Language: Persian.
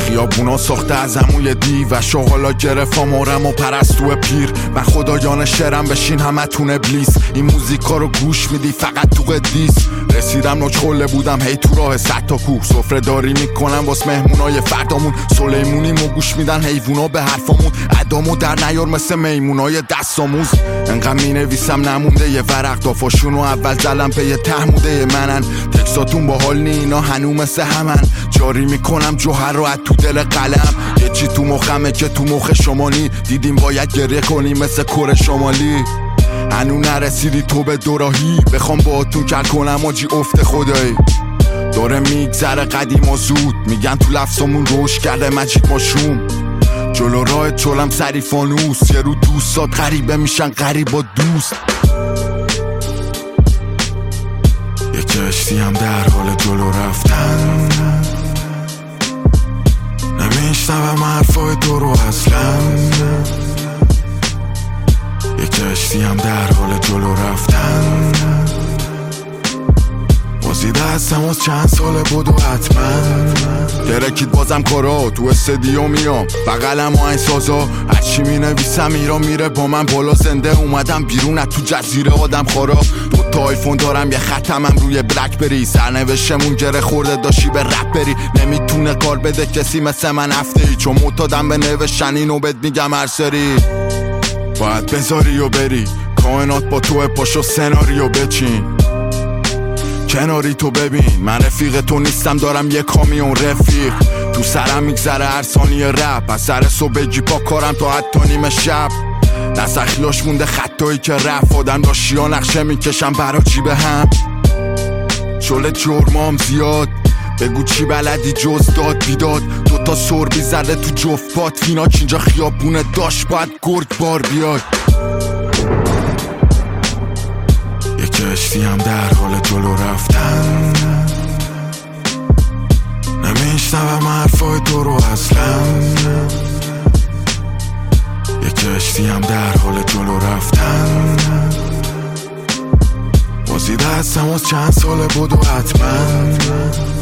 خیابونا ساخته از عموی دی و شغالا گرفت آمارم و پرستو پیر. من خدایان شعرم بشین همتون ابلیس، این موزیکا رو گوش میدی فقط تو قدیس. رسیدم نوچخله بودم هی تو راه 100 تا کوه، سفره داری میکنم واس مهمونای فردامون. سلیمونیمو گوش میدن حیوونا به حرفامون، ادامو در نیار مثل میمونای دستاموز. انقدر مینویسم نمونده یه ورق دافاشونو اول زلم به یه تحموده منن. تکساتون باحال نی اینا هنو مثل همن، جاری میکنم جوهر رو از تو دل قلم. یه چی تو مخمه که تو مخ شمالی، دیدیم باید گریه کنیم مثل کره شمالی. هنو نرسیدی تو به دوراهی، بخوام باهاتون کل کنم آجی افت خدایی. داره میگذره قدیم و زود، میگن تو لفظمون روش کرده مجید ماشوم. جلو راه چولم سری فانوس، یه رو دوستات غریبه میشن غریب و دوست. یه کشتی هم در حال جلو رفتن، نمیشنوم حرفای تو رو اصلا. یه کشتی هم در حال جلو رفتن، وزیده هستم از چند ساله بودو حتما. درکید بازم کارا تو استدیو میام بغلم و این سازا، هرچی می نویسم ایران میره با من بالا. زنده اومدم بیرون از تو جزیره آدم خارا. 2 آیفون دارم یه ختمم روی بلک بری، سرنوشتمون گره خورده داشی به رپ بری. نمیتونه کار بده کسی مثل من هفته ای، چون معتادم به نوشتن اینو بهت میگم هر سری. باید بذاری و بری کائنات با تو، پاشو سناریو بچین کناری تو. ببین من رفیق تو نیستم، دارم یه کامیون رفیق. تو سرم میگذره هر ثانیه رپ، از سر صبح بگی پا کارم تا حتی نیمه شب. نسخلاش مونده خطایی که رفت، آدم داشتی ها نقشه میکشم برا چی به هم. شل جرمام زیاد، بگو چی بلدی جز داد بیداد. 2 سربی زده تو جفت پات، فیناک اینجا خیابونه داشت باید گرگ بار بیاد. یه کشتی هم در حال جلو رفتن، نمیشنوم حرفای تو رو اصلا. یه کشتی هم در حال جلو رفتن، وزیده هستم از چند ساله بودو حتما.